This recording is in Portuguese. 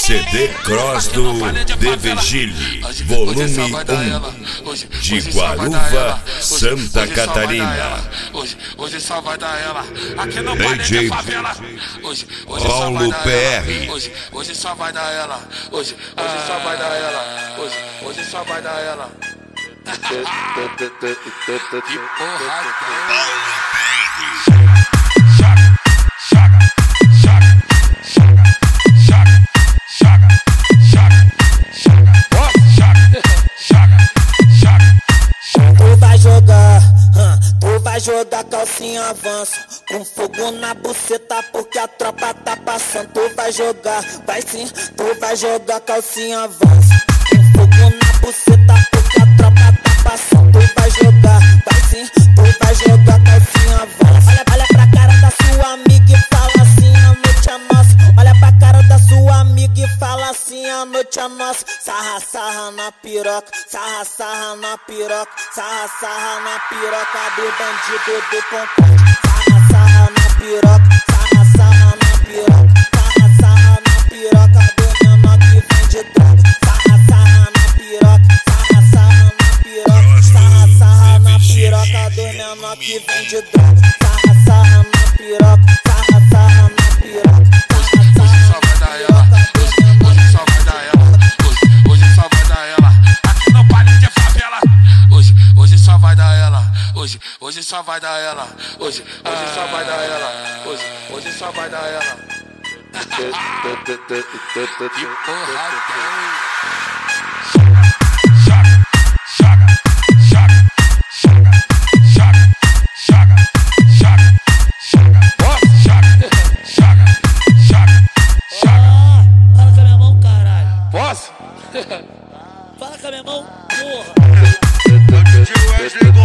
CD Cross do De Vigile, volume 1, de Guaruva, Santa Catarina. Hoje só vai dar ela. Aqui no DJ Paulo PR. Hoje só vai dar ela. Hoje só vai dar ela. Hoje só vai dar ela. Que porra tem? Tu vai jogar calcinha avanço, com fogo na buceta porque a tropa tá passando. Tu vai jogar, vai sim, tu vai jogar calcinha avanço, com fogo na buceta porque a tropa tá passando. Tu vai jogar, vai sim, tu vai jogar calcinha avanço. Olha pra cara da sua amiga e fala assim, a noite é nossa. Olha pra cara da sua amiga e fala assim, a noite é nossa. Sarra, sarra na piroca, sarra, sarra na piroca, sarra, sarra na piroca do bandido do concorde. Sarra, sarra na piroca, sarra, sarra na piroca, sarra, sarra na piroca do menor que vende droga. Sarra, sarra na piroca, sarra, sarra na piroca, sarra, sarra na piroca do menor que vende droga. Sarra, sarra na piroca, sarra, sarra na piroca. Hoje só vai dar ela. Hoje só vai dar ela. Hoje só vai dar ela. Aqui no baile de favela. Hoje só vai dar ela. Hoje só vai dar ela. Hoje só vai dar ela. Hoje só vai dar ela. Que porra tem? Fala com a minha mão, caralho. Posso? Fala com a minha mão, porra.